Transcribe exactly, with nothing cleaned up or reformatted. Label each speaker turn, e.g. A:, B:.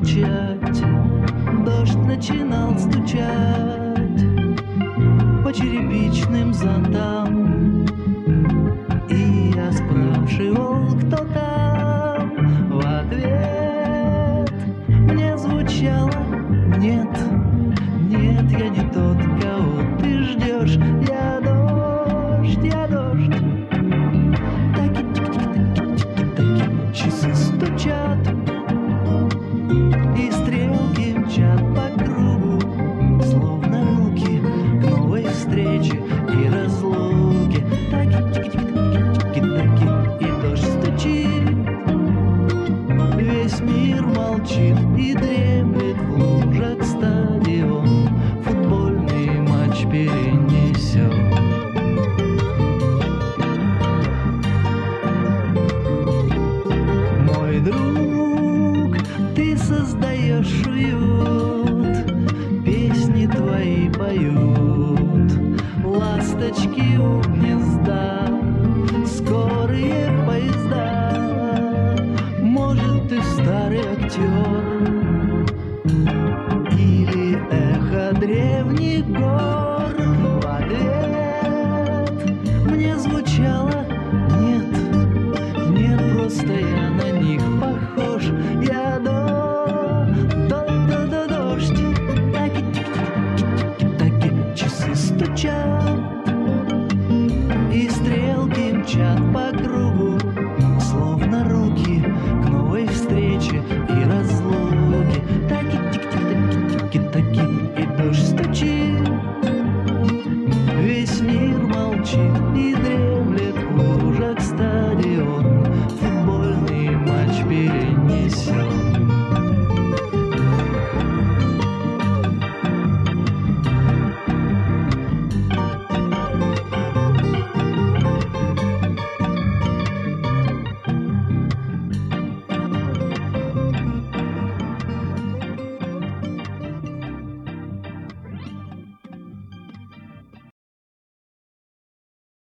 A: молчать, дождь начинал стучать по черепичным зонтам. И я спрашивал, кто там, в ответ мне звучало: нет, нет, я не тот, кого ты ждешь. Я дождь, я дождь. Таки тики-тики-таки-таки, часы стучат, и стрелки мчат по кругу, словно руки к новой встрече и разлуке. Таки тики-тики-таки-таки, и дождь стучит, весь мир молчит и дремлет в лужах стадион, футбольный матч перенесет. Мой друг, ты создаешь уют, песни твои поют ласточки у гнезда, скорые поезда. Может, ты старый актер или эхо древних гор. В ответ мне звучало: нет, нет, просто я на них похож. Я до, до, до, до дождь. Таки тики-тики-таки, часы стучат, и стрелки мчат по кругу, словно руки к новой встрече и разлуке. Таки тики-тики-таки-таки, и дождь стучит, весь мир молчит и